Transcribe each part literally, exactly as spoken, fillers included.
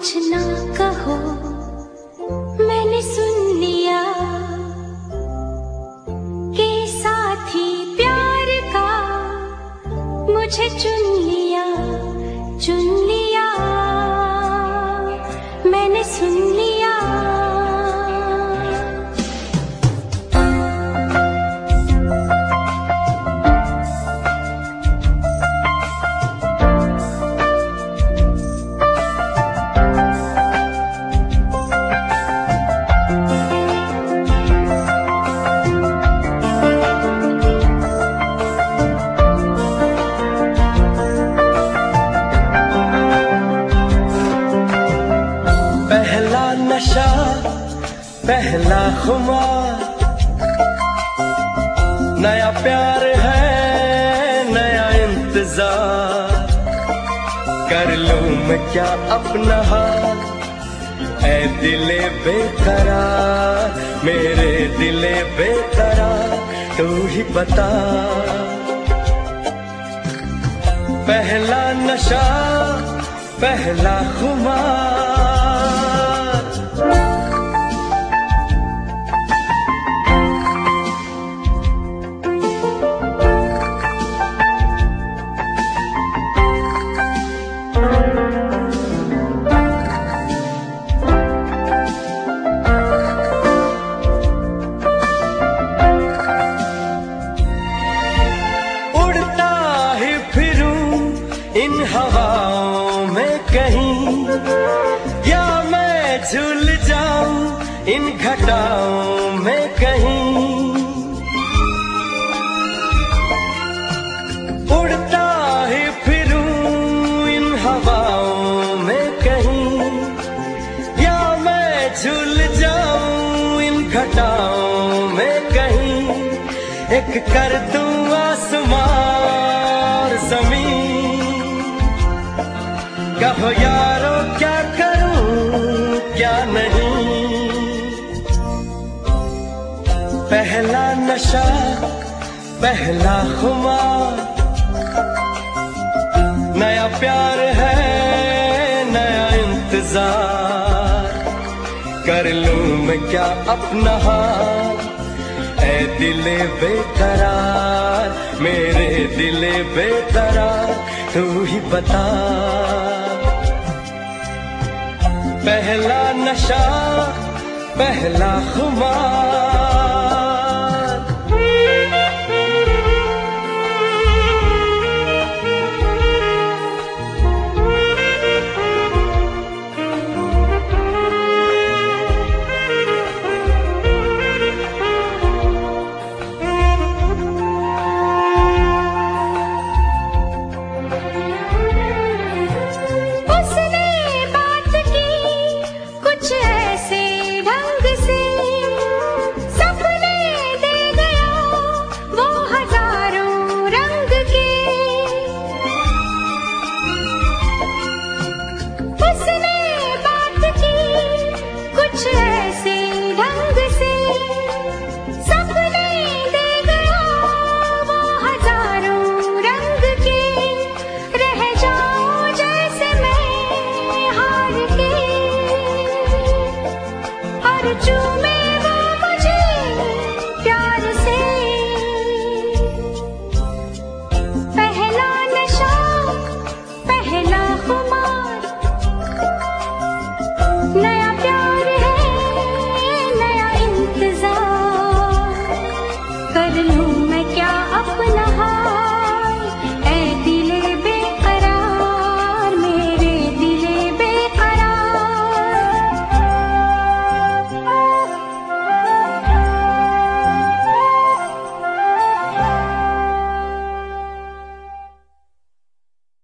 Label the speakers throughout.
Speaker 1: कुछ ना कहो, मैंने सुन लिया कि साथी प्यार का मुझे चुन लिया, चुन लिया, मैंने सुन लिया।
Speaker 2: पहला नशा, पहला खुमार, नया प्यार है, नया इंतजार। कर लूं मैं क्या अपना हाल, ऐ दिले बेकरार, मेरे दिले बेकरार, तू ही बता। पहला नशा, पहला खुमार। उड़ता ही फिरूं इन हवाओं में कहीं, या मैं झूल जाऊं इन घटाओं में कहीं। उड़ता ही फिरूं इन हवाओं में कहीं, या मैं झूल जाऊं इन घटाओं में कहीं। एक कर दूं आसमां और ज़मीन, कहो यारो क्या करूं क्या नहीं। पहला नशा, पहला खुमार, नया प्यार है, नया इंतजार। कर लूं मैं क्या अपना हाल, ऐ दिले बेकरार, मेरे दिले बेकरार, तू ही बता। पहला नशा, पहला खुमार।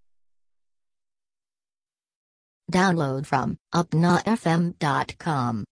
Speaker 3: Download from upna f m dot com.